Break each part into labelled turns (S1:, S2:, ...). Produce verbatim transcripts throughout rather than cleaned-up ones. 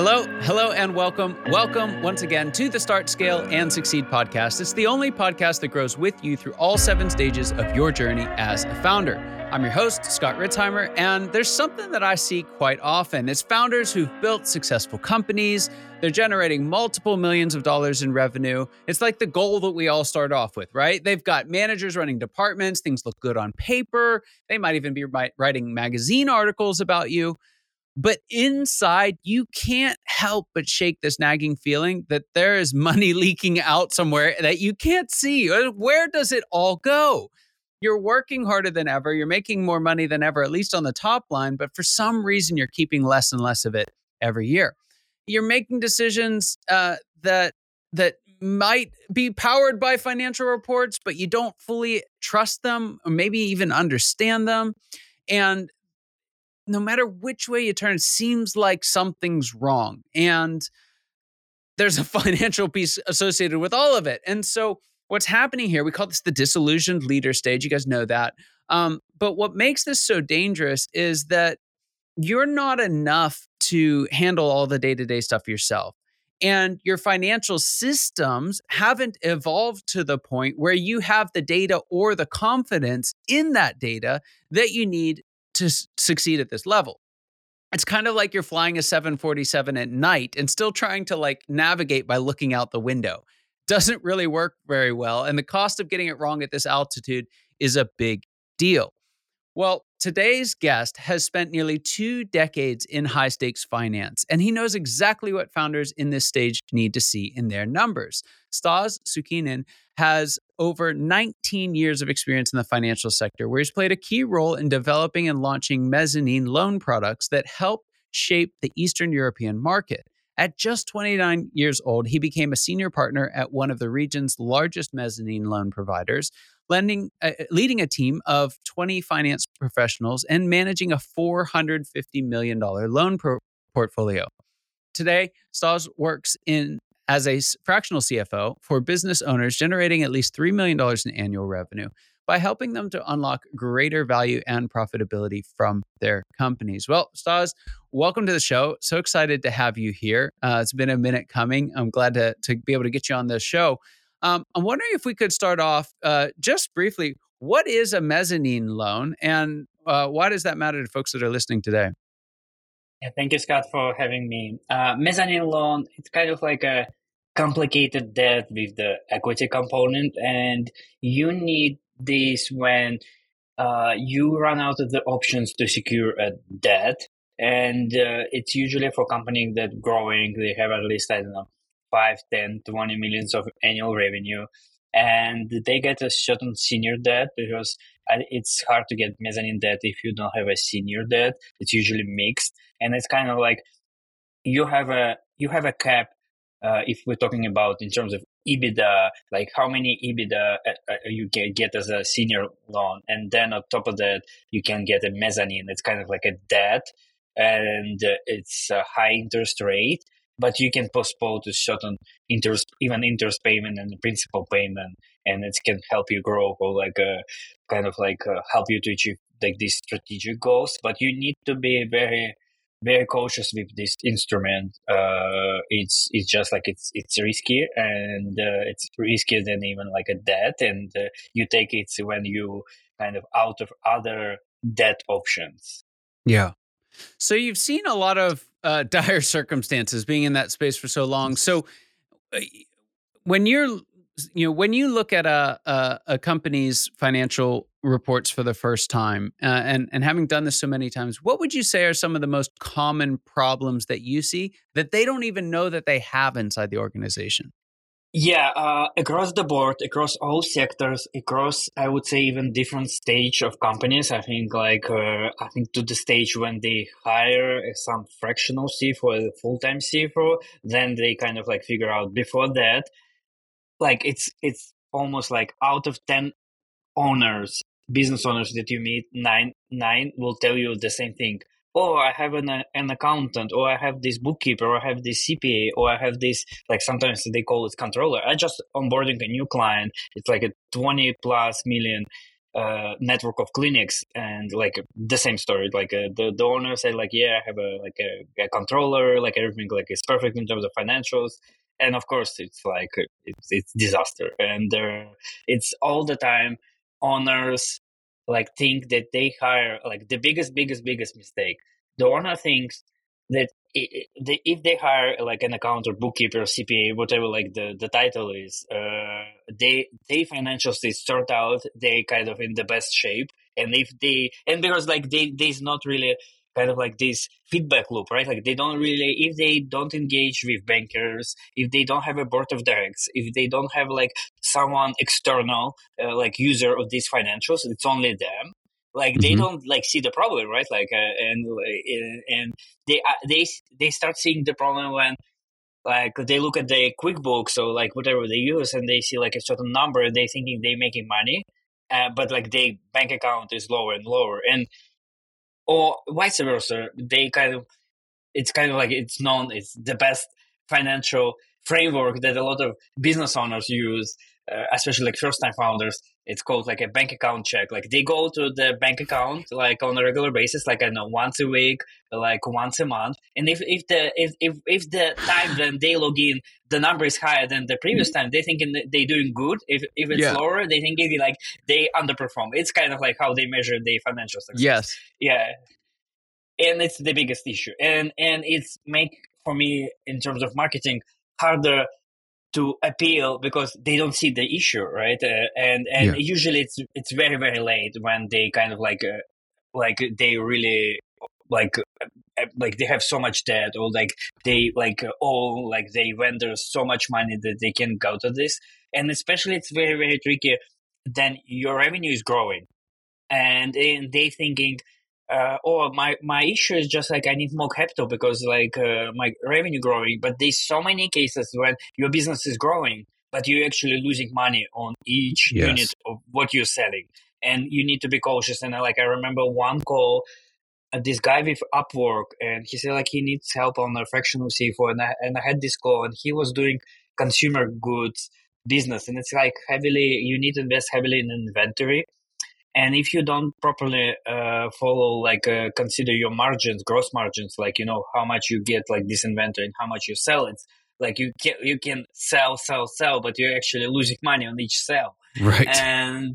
S1: Hello, hello, and welcome. Welcome once again to the Start, Scale, and Succeed podcast. It's the only podcast that grows with you through all seven stages of your journey as a founder. I'm your host, Scott Ritzheimer, and there's something that I see quite often. It's founders who've built successful companies. They're generating multiple millions of dollars in revenue. It's like the goal that we all start off with, right? They've got managers running departments. Things look good on paper. They might even be writing magazine articles about you. But inside, you can't help but shake this nagging feeling that there is money leaking out somewhere that you can't see. Where does it all go? You're working harder than ever. You're making more money than ever, at least on the top line. But for some reason, you're keeping less and less of it every year. You're making decisions uh, that that might be powered by financial reports, but you don't fully trust them or maybe even understand them. And no matter which way you turn, it seems like something's wrong. And there's a financial piece associated with all of it. And so what's happening here, we call this the disillusioned leader stage. You guys know that. Um, but what makes this so dangerous is that you're not enough to handle all the day-to-day stuff yourself. And your financial systems haven't evolved to the point where you have the data or the confidence in that data that you need to s- succeed at this level. It's kind of like you're flying a seven forty-seven at night and still trying to like navigate by looking out the window. Doesn't really work very well. And the cost of getting it wrong at this altitude is a big deal. Well, today's guest has spent nearly two decades in high stakes finance, and he knows exactly what founders in this stage need to see in their numbers. Stas Sukinen has over nineteen years of experience in the financial sector, where he's played a key role in developing and launching mezzanine loan products that help shape the Eastern European market. At just twenty-nine years old, he became a senior partner at one of the region's largest mezzanine loan providers, lending, uh, leading a team of twenty finance professionals and managing a four hundred fifty million dollars loan pro- portfolio. Today, Stas works in as a fractional C F O for business owners generating at least three million dollars in annual revenue by helping them to unlock greater value and profitability from their companies. Well, Stas, welcome to the show. So excited to have you here. Uh, it's been a minute coming. I'm glad to, to be able to get you on this show. Um, I'm wondering if we could start off uh, just briefly. What is a mezzanine loan, and uh, why does that matter to folks that are listening today?
S2: Yeah, thank you, Scott, for having me. Uh, mezzanine loan, it's kind of like a complicated debt with the equity component, and you need this when uh, you run out of the options to secure a debt. And uh, it's usually for companies that growing, they have at least, I don't know, five, ten, twenty millions of annual revenue. And they get a certain senior debt because it's hard to get mezzanine debt if you don't have a senior debt. It's usually mixed. And it's kind of like you have a you have a cap uh, if we're talking about in terms of EBITDA, like how many EBITDA uh, you can get as a senior loan, and then on top of that you can get a mezzanine. It's kind of like a debt, and uh, it's a high interest rate, but you can postpone to certain interest, even interest payment and principal payment, and it can help you grow or like a kind of like uh, help you to achieve like these strategic goals. But you need to be very very cautious with this instrument. Uh, it's it's just like it's it's risky, and uh, it's riskier than even like a debt. And uh, you take it when you kind of out of other debt options.
S1: Yeah. So you've seen a lot of uh, dire circumstances being in that space for so long. So uh, when you're, you know, when you look at a a, a company's financial reports for the first time, uh, and and having done this so many times, what would you say are some of the most common problems that you see that they don't even know that they have inside the organization?
S2: Yeah, uh, across the board, across all sectors, across, I would say, even different stage of companies. I think like, uh, I think to the stage when they hire some fractional C F O or full-time C F O, then they kind of like figure out before that, like it's, it's almost like out of ten owners, business owners that you meet, nine, nine will tell you the same thing. Oh, I have an, uh, an accountant, or I have this bookkeeper, or I have this C P A, or I have this, like sometimes they call it controller. I just onboarding a new client. It's like a twenty plus million uh, network of clinics, and like the same story. Like uh, the the owner said, like, yeah, I have a like a, a controller, like everything like is perfect in terms of financials, and of course it's like it's it's disaster, and uh, it's all the time owners like think that they hire like the biggest biggest biggest mistake. The owner thinks that i- i- they, if they hire like an accountant, bookkeeper, C P A, whatever like the, the title is, uh, they they financials they sort out, they kind of in the best shape, and if they and because like they there's not really kind of like this feedback loop, right? Like they don't really if they don't engage with bankers, if they don't have a board of directors, if they don't have like someone external uh, like user of these financials, it's only them. Like they
S1: Mm-hmm.
S2: don't like see the problem, right? Like uh, and uh, and they uh, they they start seeing the problem when like they look at the QuickBooks or like whatever they use, and they see like a certain number, they thinking they making money, uh, but like their bank account is lower and lower, and or vice versa. They kind of it's kind of like it's known it's the best financial framework that a lot of business owners use, uh, especially like first time founders. It's called like a bank account check. Like they go to the bank account like on a regular basis, like I know once a week, like once a month. And if, if the if, if if the time when they log in the number is higher than the previous time, they thinking that they're doing good. If if it's
S1: Yeah.
S2: lower, they think it like they underperform. It's kind of like how they measure their financial success.
S1: Yes.
S2: Yeah, and it's the biggest issue, and and it's make for me in terms of marketing harder to appeal because they don't see the issue, right? Uh, and and
S1: Yeah.
S2: usually it's it's very very late when they kind of like uh, like they really like uh, like they have so much debt, or like they like uh, owe like they vendors so much money that they can go to this. And especially it's very very tricky then your revenue is growing, and, and they thinking uh, oh my my issue is just like I need more capital because like uh, my revenue growing. But there's so many cases when your business is growing but you're actually losing money on each
S1: Yes.
S2: unit of what you're selling, and you need to be cautious. And uh, like I remember one call, uh, this guy with Upwork, and he said like he needs help on a fractional C four, and I, and I had this call, and he was doing consumer goods business, and it's like heavily you need to invest heavily in inventory. And if you don't properly uh, follow, like uh, consider your margins, gross margins, like you know how much you get like this inventory and how much you sell it, like you can you can sell, sell, sell, but you're actually losing money on each sell.
S1: Right.
S2: And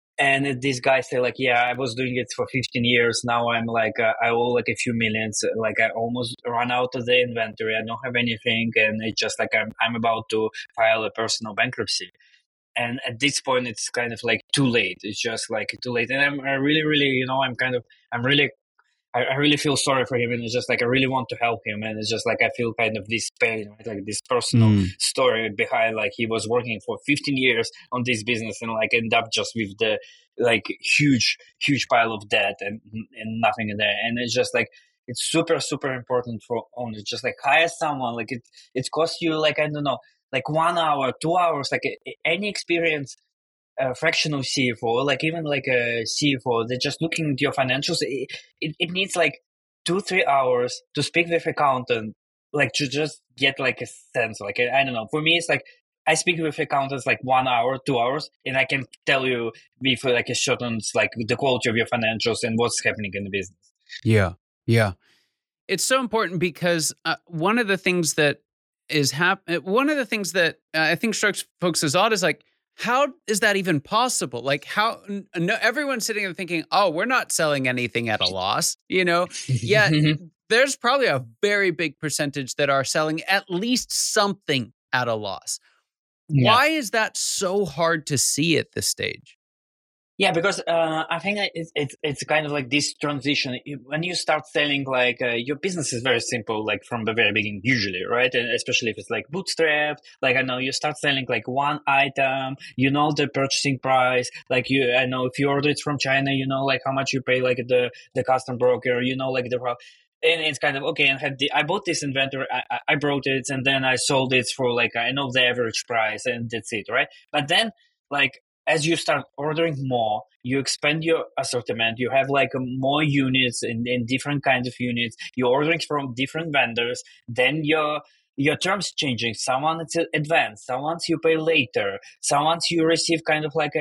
S2: and this guy said like, yeah, I was doing it for fifteen years. Now I'm like uh, I owe like a few millions. Like I almost run out of the inventory. I don't have anything, and it's just like I'm I'm about to file a personal bankruptcy. And at this point it's kind of like too late. It's just like too late. And I'm I really really you know I'm kind of I'm really I, I really feel sorry for him, and it's just like I really want to help him, and it's just like I feel kind of this pain, right? Like this personal
S1: Mm.
S2: story behind like he was working for fifteen years on this business and like end up just with the like huge huge pile of debt and and nothing in there. And it's just like it's super super important for owners. Just like hire someone. Like it it costs you like I don't know like one hour, two hours, like a, any experience a fractional C F O, like even like a C F O, they're just looking at your financials. It, it, it needs like two, three hours to speak with accountant, like to just get like a sense. Like, I don't know. For me, it's like I speak with accountants like one hour, two hours, and I can tell you with like a certain, like the quality of your financials and what's happening in the business.
S1: Yeah. Yeah. It's so important because uh, one of the things that is hap- uh, one of the things that uh, I think strikes folks as odd is like, how is that even possible? Like how n- no, everyone's sitting there thinking, oh, we're not selling anything at a loss, you know, yet there's probably a very big percentage that are selling at least something at a loss.
S2: Yeah.
S1: Why is that so hard to see at this stage?
S2: Yeah, because uh, I think it's, it's it's kind of like this transition. When you start selling, like uh, your business is very simple, like from the very beginning, usually, right? And especially if it's like bootstrapped, like I know you start selling like one item, you know the purchasing price, like you, I know if you order it from China, you know like how much you pay, like the the custom broker, you know like the. And it's kind of okay. And had the, I bought this inventory, I, I brought it, and then I sold it for like I know the average price, and that's it, right? But then like. As you start ordering more, you expand your assortment. You have like more units in, in different kinds of units. You're ordering from different vendors. Then your your terms changing. Some it's advanced. Some you pay later. Some you receive kind of like a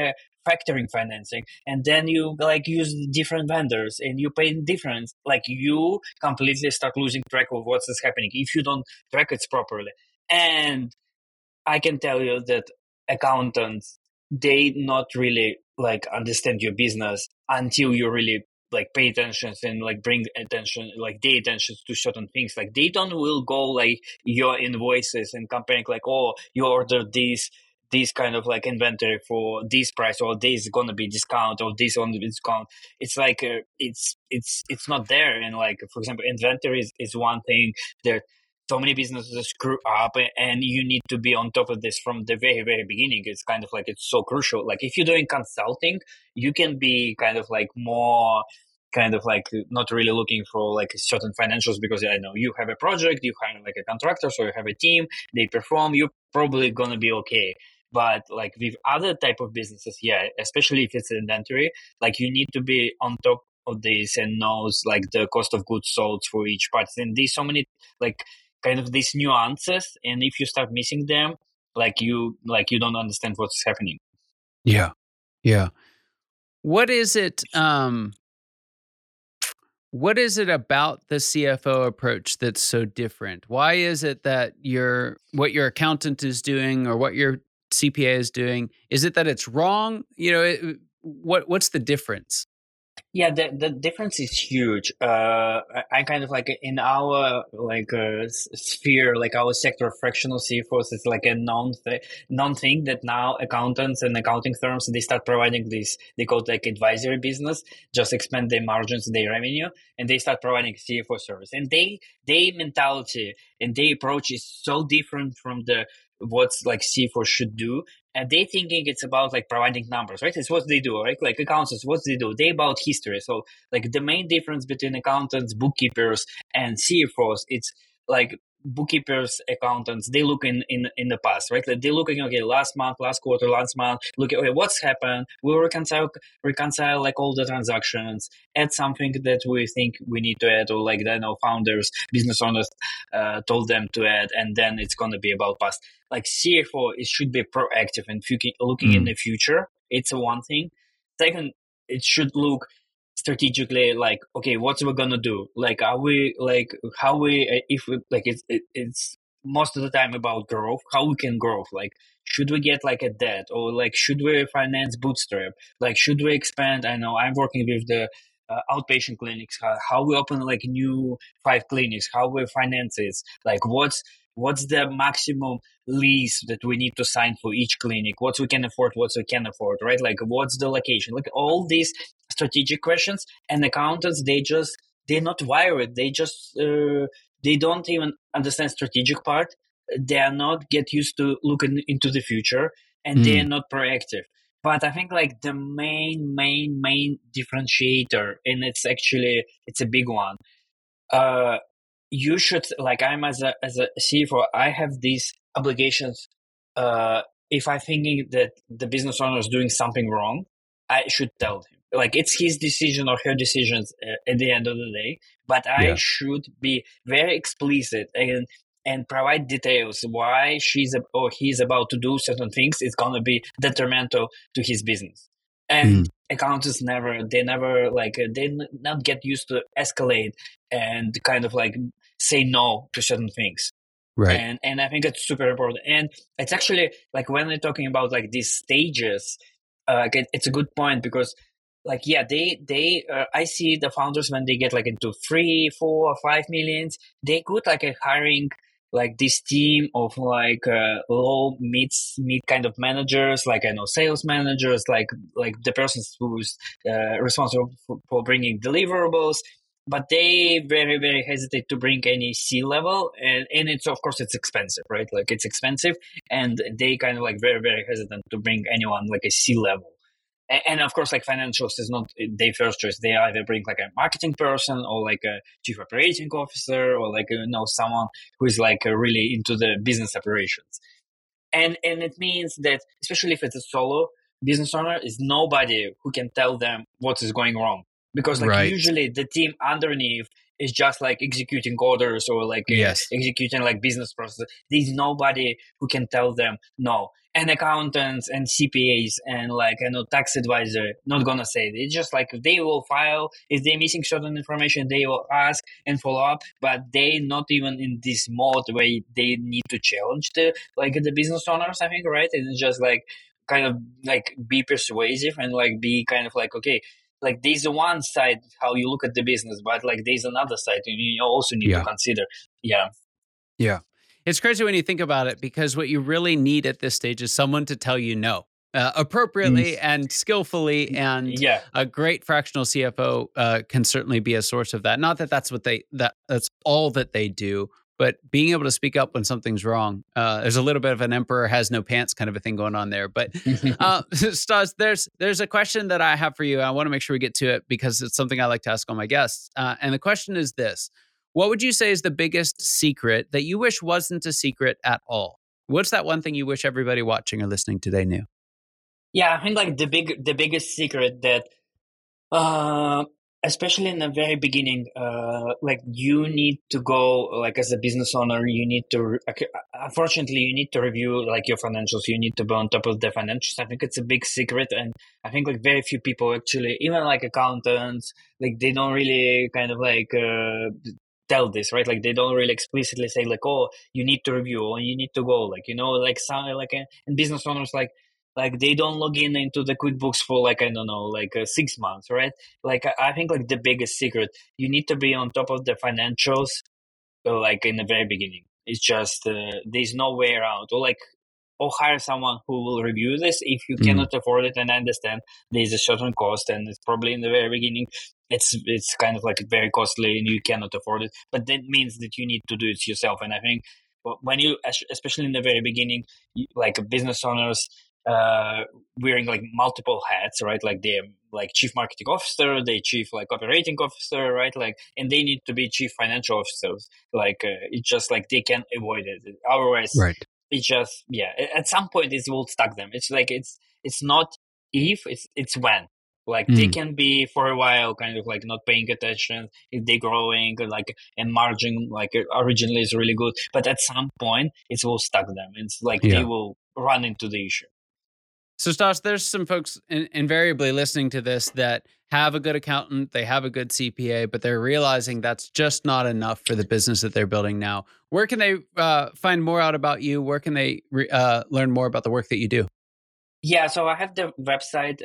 S2: factoring financing, and then you like use different vendors and you pay difference. Like you completely start losing track of what's happening if you don't track it properly. And I can tell you that accountants, they not really like understand your business until you really like pay attention and like bring attention, like their attention to certain things. Like they don't will go like your invoices and comparing like, oh, you ordered this this kind of like inventory for this price, or this is gonna be discount, or this on the discount. It's like uh, it's it's it's not there. And like for example, inventory is, is one thing that so many businesses screw up, and you need to be on top of this from the very very beginning. It's kind of like it's so crucial. Like if you're doing consulting, you can be kind of like more kind of like not really looking for like certain financials, because I know you have a project, you hire like a contractor, so you have a team, they perform, you're probably gonna be okay. But like with other type of businesses, yeah, especially if it's inventory, like you need to be on top of this and knows like the cost of goods sold for each part. And there's so many like kind of these nuances, and if you start missing them, like you like you don't understand what's happening.
S1: Yeah. Yeah. What is it um what is it about the C F O approach that's so different? Why is it that your what your accountant is doing or what your C P A is doing, is it that it's wrong? You know, it, what what's the difference?
S2: Yeah, the the difference is huge. Uh, I, I kind of like in our like uh, sphere, like our sector of fractional C F Os, it's like a known th- known thing that now accountants and accounting firms, they start providing this. They call it like advisory business, just expand their margins, their revenue, and they start providing C F O service. And they they mentality and their approach is so different from the what's like C F O should do. And they thinking it's about like providing numbers, right? It's what they do, right? Like accountants, what they do? They about history. So like the main difference between accountants, bookkeepers, and C F Os, it's like bookkeepers, accountants, they look in, in, in the past, right? Like they're looking, okay, last month, last quarter, last month, look at, okay, what's happened? We'll reconcile, reconcile like all the transactions, add something that we think we need to add, or like, I know founders, business owners uh, told them to add, and then it's going to be about past. Like C F O, it should be proactive and looking mm. in the future. It's a one thing. Second, it should look strategically like, okay, what's we gonna do? Like, are we like how we if we like it's it, it's most of the time about growth, how we can grow. Like, should we get like a debt, or like should we finance bootstrap? Like, should we expand? I know I'm working with the uh, outpatient clinics. How, how we open like new five clinics? How we finance it? Like, what's what's the maximum lease that we need to sign for each clinic? What we can afford, what we can afford, right? Like, what's the location? Like all these strategic questions. And accountants, they just they're not wired. They just uh, they don't even understand strategic part. They are not get used to looking into the future, and mm. they are not proactive. But I think like the main, main, main differentiator, and it's actually it's a big one. Uh, you should like I'm as a as a C F O, I have these obligations. Uh, if I'm thinking that the business owner is doing something wrong, I should tell him. Like, it's his decision or her decisions uh, at the end of the day, but I yeah. should be very explicit and and provide details why she's or he's about to do certain things. It's gonna be detrimental to his business. And mm. accountants never, they never like they not get used to escalate and kind of like say no to certain things.
S1: Right.
S2: And and I think it's super important. And it's actually like when we're talking about like these stages, uh, it's a good point because. Like, yeah, they, they, uh, I see the founders when they get like into three, four, or five millions, they could like a hiring like this team of like uh, low, mid, mid kind of managers, like I know sales managers, like like the person who's uh, responsible for, for bringing deliverables. But they very, very hesitate to bring any C level, and, and it's of course it's expensive, right? Like it's expensive, and they kind of like very, very hesitant to bring anyone like a C level. And of course, like financials is not their first choice. They either bring like a marketing person or like a chief operating officer or like, you know, someone who is like really into the business operations. And and it means that, especially if it's a solo business owner, is nobody who can tell them what is going wrong. Because like right. usually the team underneath is just like executing orders or like uh,
S1: Yes.
S2: executing like business process. There's nobody who can tell them no. And accountants and C P As and like, you know, tax advisor, not gonna say it. It's just like they will file, if they're missing certain information, they will ask and follow up, but they not even in this mode where they need to challenge the, like the business owners, I think, right? And it's just like, kind of like be persuasive and like be kind of like, okay, like there's one side how you look at the business, but like there's another side you also need
S1: Yeah.
S2: to consider. Yeah.
S1: Yeah. It's crazy when you think about it, because what you really need at this stage is someone to tell you no uh, appropriately
S2: Mm.
S1: and skillfully. And
S2: Yeah.
S1: a great fractional C F O uh, can certainly be a source of that. Not that that's what they, that that's all that they do, but being able to speak up when something's wrong. Uh, there's a little bit of an emperor has no pants kind of a thing going on there. But uh, Stas, there's there's a question that I have for you. I want to make sure we get to it because it's something I like to ask all my guests. Uh, and the question is this: what would you say is the biggest secret that you wish wasn't a secret at all? What's that one thing you wish everybody watching or listening today knew?
S2: Yeah, I think like the big, the biggest secret that, uh, especially in the very beginning, uh, like you need to go, like as a business owner, you need to, re- unfortunately, you need to review like your financials. You need to be on top of the financials. I think it's a big secret. And I think like very few people actually, even like accountants, like they don't really kind of like, uh, tell this, right? Like they don't really explicitly say like, oh, you need to review or you need to go, like, you know, like some, like, uh, and business owners, like, like they don't log in into the QuickBooks for like, I don't know, like uh, six months, right? Like I think like the biggest secret, you need to be on top of the financials, uh, like in the very beginning. It's just, uh, there's no way around. Or like, or hire someone who will review this if you
S1: Mm.
S2: cannot afford it. And I understand there's a certain cost, and it's probably in the very beginning, it's it's kind of like very costly and you cannot afford it. But that means that you need to do it yourself. And I think when you, especially in the very beginning, you, like business owners, uh, wearing like multiple hats, right? Like they're like chief marketing officer, they chief like operating officer, right? Like, and they need to be chief financial officers. Like, uh, it's just like they can avoid it. Otherwise,
S1: Right.
S2: it's just, yeah, at some point it will stuck them. It's like, it's, it's not if, it's, it's when. Like
S1: Mm.
S2: they can be for a while kind of like not paying attention if they're growing, like, and margin like originally is really good, but at some point it will stuck them. It's like
S1: Yeah.
S2: they will run into the issue.
S1: So Stas, there's some folks in, invariably listening to this that have a good accountant, they have a good C P A, but they're realizing that's just not enough for the business that they're building now. Where can they uh, find more out about you? Where can they re- uh, learn more about the work that you do?
S2: Yeah, so I have the website,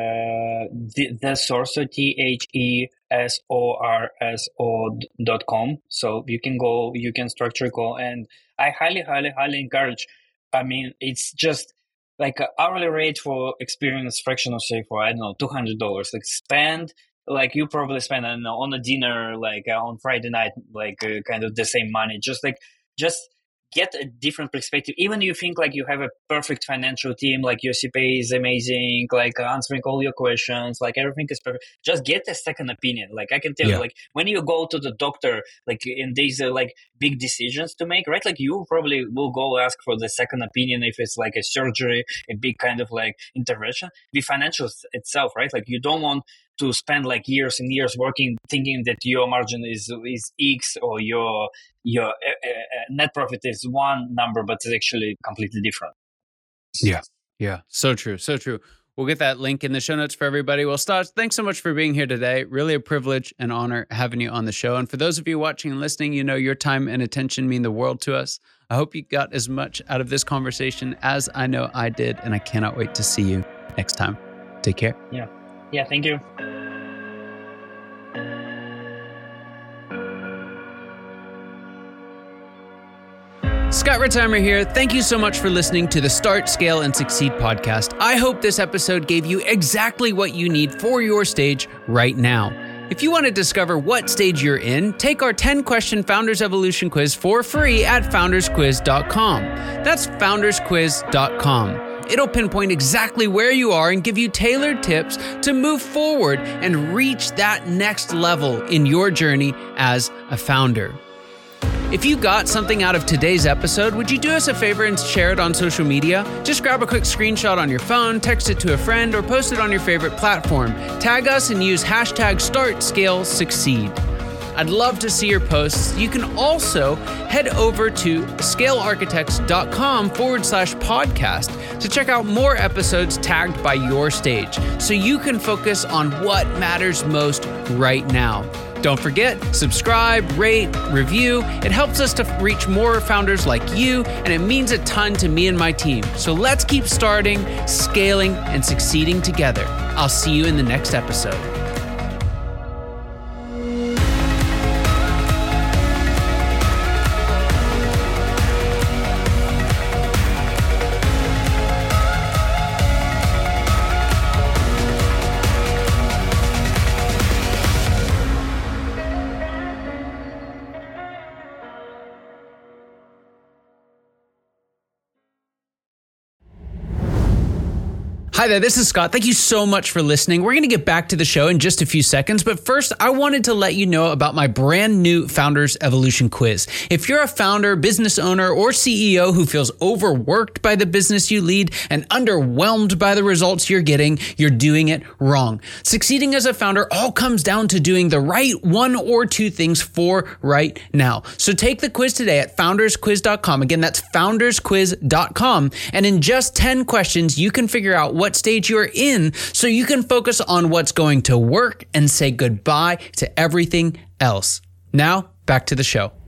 S2: uh, the, the Sorso, T H E S O R S O dot com. So you can go, you can structure call, and I highly, highly, highly encourage. I mean, it's just like an hourly rate for experienced fractional say for, I don't know, two hundred dollars. Like spend, like you probably spend, I don't know, on a dinner, like uh, on Friday night, like uh, kind of the same money. Just like, just get a different perspective. Even you think like you have a perfect financial team, like your C P A is amazing, like uh, answering all your questions, like everything is perfect. Just get a second opinion. Like I can tell
S1: Yeah.
S2: you, like when you go to the doctor, like and there's uh, like big decisions to make, right? Like you probably will go ask for the second opinion if it's like a surgery, a big kind of like intervention. The financials itself, right? Like you don't want to spend like years and years working, thinking that your margin is is X or your your uh, uh, net profit is one number, but it's actually completely different.
S1: Yeah. Yeah. So true. So true. We'll get that link in the show notes for everybody. Well, Stas, thanks so much for being here today. Really a privilege and honor having you on the show. And for those of you watching and listening, you know your time and attention mean the world to us. I hope you got as much out of this conversation as I know I did, and I cannot wait to see you next time. Take care.
S2: Yeah. Yeah. Thank you.
S1: Scott Ritzheimer here. Thank you so much for listening to the Start, Scale, and Succeed podcast. I hope this episode gave you exactly what you need for your stage right now. If you want to discover what stage you're in, take our ten question Founders Evolution quiz for free at founders quiz dot com. That's founders quiz dot com. It'll pinpoint exactly where you are and give you tailored tips to move forward and reach that next level in your journey as a founder. If you got something out of today's episode, would you do us a favor and share it on social media? Just grab a quick screenshot on your phone, text it to a friend, or post it on your favorite platform. Tag us and use hashtag StartScaleSucceed. I'd love to see your posts. You can also head over to scalearchitects.com forward slash podcast to check out more episodes tagged by your stage so you can focus on what matters most right now. Don't forget, subscribe, rate, review. It helps us to reach more founders like you, and it means a ton to me and my team. So let's keep starting, scaling, and succeeding together. I'll see you in the next episode. Hi there, this is Scott. Thank you so much for listening. We're going to get back to the show in just a few seconds, but first I wanted to let you know about my brand new Founders Evolution Quiz. If you're a founder, business owner, or C E O who feels overworked by the business you lead and underwhelmed by the results you're getting, you're doing it wrong. Succeeding as a founder all comes down to doing the right one or two things for right now. So take the quiz today at founders quiz dot com. Again, that's founders quiz dot com. And in just ten questions, you can figure out what stage you're in so you can focus on what's going to work and say goodbye to everything else. Now, back to the show.